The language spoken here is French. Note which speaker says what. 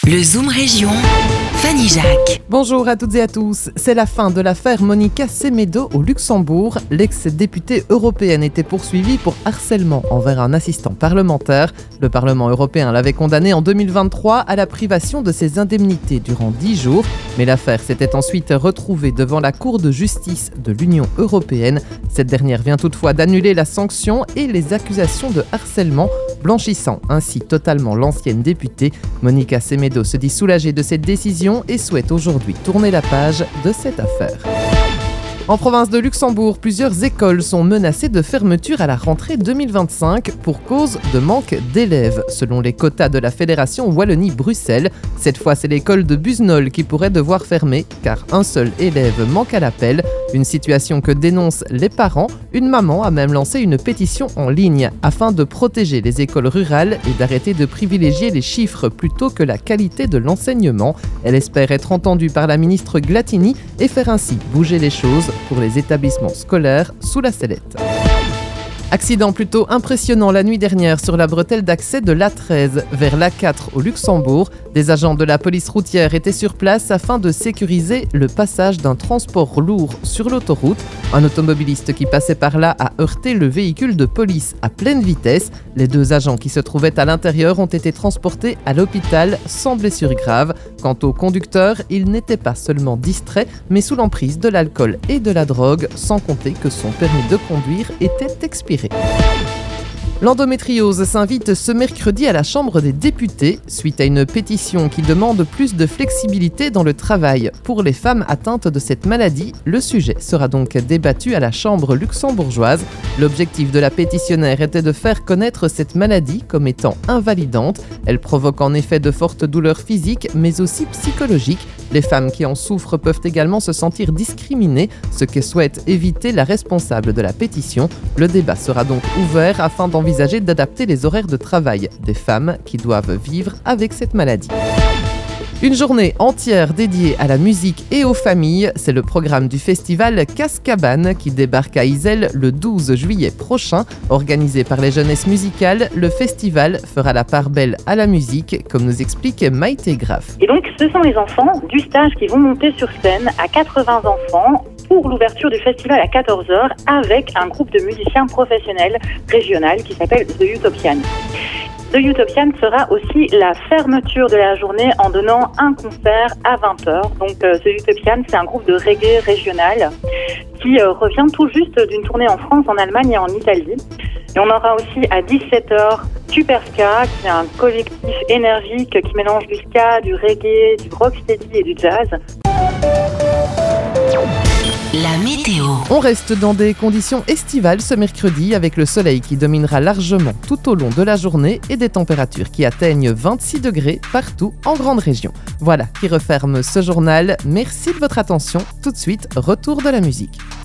Speaker 1: Le Zoom Région, Fanny Jacques.
Speaker 2: Bonjour à toutes et à tous. C'est la fin de l'affaire Monica Semedo au Luxembourg. L'ex-députée européenne était poursuivie pour harcèlement envers un assistant parlementaire. Le Parlement européen l'avait condamnée en 2023 à la privation de ses indemnités durant 10 jours. Mais l'affaire s'était ensuite retrouvée devant la Cour de justice de l'Union européenne. Cette dernière vient toutefois d'annuler la sanction et les accusations de harcèlement, blanchissant ainsi totalement l'ancienne députée. Monica Semedo se dit soulagée de cette décision et souhaite aujourd'hui tourner la page de cette affaire. En province de Luxembourg, plusieurs écoles sont menacées de fermeture à la rentrée 2025 pour cause de manque d'élèves, selon les quotas de la Fédération Wallonie-Bruxelles. Cette fois, c'est l'école de Busnol qui pourrait devoir fermer, car un seul élève manque à l'appel. Une situation que dénoncent les parents. Une maman a même lancé une pétition en ligne afin de protéger les écoles rurales et d'arrêter de privilégier les chiffres plutôt que la qualité de l'enseignement. Elle espère être entendue par la ministre Glatini et faire ainsi bouger les choses pour les établissements scolaires sous la sellette. Accident plutôt impressionnant la nuit dernière sur la bretelle d'accès de l'A13 vers l'A4 au Luxembourg. Des agents de la police routière étaient sur place afin de sécuriser le passage d'un transport lourd sur l'autoroute. Un automobiliste qui passait par là a heurté le véhicule de police à pleine vitesse. Les deux agents qui se trouvaient à l'intérieur ont été transportés à l'hôpital sans blessure grave. Quant au conducteur, il n'était pas seulement distrait, mais sous l'emprise de l'alcool et de la drogue, sans compter que son permis de conduire était expiré. L'endométriose s'invite ce mercredi à la Chambre des députés suite à une pétition qui demande plus de flexibilité dans le travail pour les femmes atteintes de cette maladie. Le sujet sera donc débattu à la Chambre luxembourgeoise. L'objectif de la pétitionnaire était de faire connaître cette maladie comme étant invalidante. Elle provoque en effet de fortes douleurs physiques mais aussi psychologiques. Les femmes qui en souffrent peuvent également se sentir discriminées, ce que souhaite éviter la responsable de la pétition. Le débat sera donc ouvert afin d'envisager d'adapter les horaires de travail des femmes qui doivent vivre avec cette maladie. Une journée entière dédiée à la musique et aux familles, c'est le programme du festival Cascabane qui débarque à Iselle le 12 juillet prochain. Organisé par les Jeunesses musicales, le festival fera la part belle à la musique, comme nous explique Maïté Graff.
Speaker 3: Et donc ce sont les enfants du stage qui vont monter sur scène à 80 enfants pour l'ouverture du festival à 14h avec un groupe de musiciens professionnels régional qui s'appelle The Utopian. The Utopian sera aussi la fermeture de la journée en donnant un concert à 20h. Donc The Utopian, c'est un groupe de reggae régional qui revient tout juste d'une tournée en France, en Allemagne et en Italie. Et on aura aussi à 17h Super Ska, qui est un collectif énergique qui mélange du ska, du reggae, du rocksteady et du jazz.
Speaker 1: La météo.
Speaker 2: On reste dans des conditions estivales ce mercredi avec le soleil qui dominera largement tout au long de la journée et des températures qui atteignent 26 degrés partout en grande région. Voilà qui referme ce journal. Merci de votre attention. Tout de suite, retour de la musique.